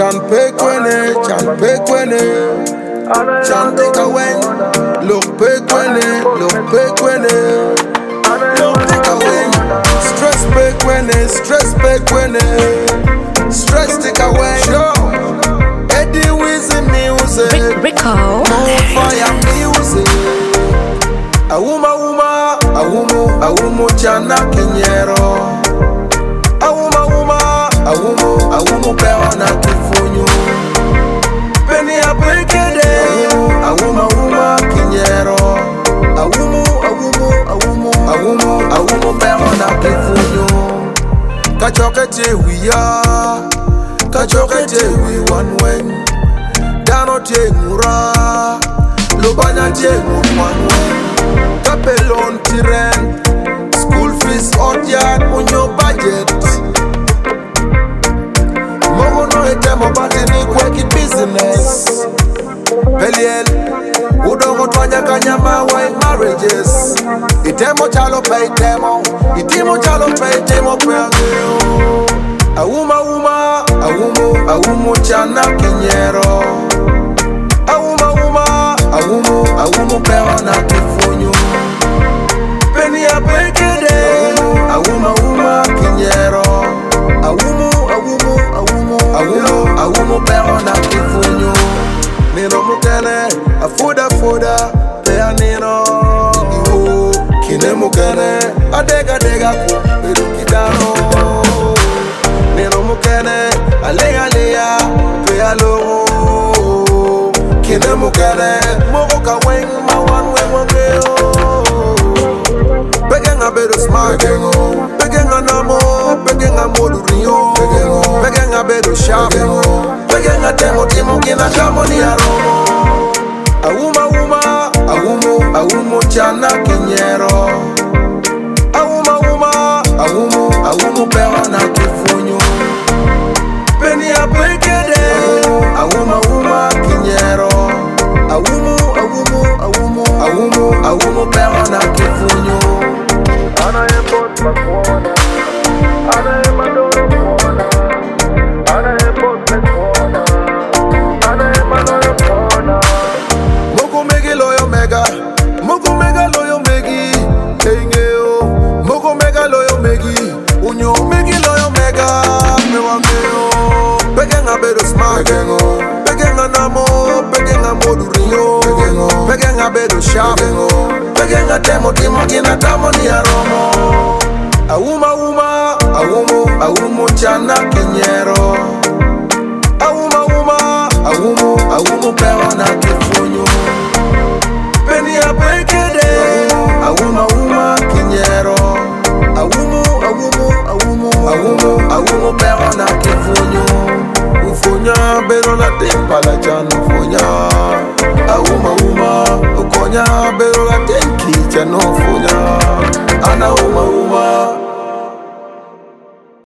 Chan pekwene, chan take away. Look pekwene, look take away. Stress pekwene, stress take away. Sure. Eddie Wizzy music, Rico, more fire music. Awumu chana kinyero. Awumu peona kifunyu. Penny a pekede. Awuma kinyero. Awumu peona kifunyu. Kachokete we one when. Dano te mura. Lubanya te murmanwen. Kapelon tiren. School fees out yard on your budget. Mogo no etemo batini kweki business. Peliel Udongo twanya kanyama why marriages. Itemo chalo pay temo. Itimo chalo pay temo pegeo. Awumu chana kinyero. Awumu peona kifunyu. Penny a pekede. Awuma kinyero. Awumu peona kifunyu. Nino mukene, afuda, pea nino. Kine mukene, adega, pedukidano. Nino mukene, alea, pea logo. Kine mukene, moka weng, mawan weng. Begenga bedo smart, begenga namo, begenga modurio, begenga bedo sharp, begenga temo kina kamo ni aromo. Awumu chana kinyero. Awumu peona kifunyu. Penny a pekede. Awuma kinyero. Awumu peona kifunyu. Ana epot makuona, ana emadoro kuona, ana epot makuona, ana emadoro kuona. Mogo megi loyo megi, engeo. Mogo mega loyo megi, unyo megi loyo mega, mewangeo. Begenga bedo smart, begenga namo, begenga modurio, begenga bedo sharp, begenga temo kina tamo ni aromo. Awumu chana kinyero. Awumu peona kifunyu. Penny a pekede. Awuma kinyero. Awumu peona kifunyu. Ufunya bero la tempa la chan ufunya. Awuma ukonya bero la tenki chano.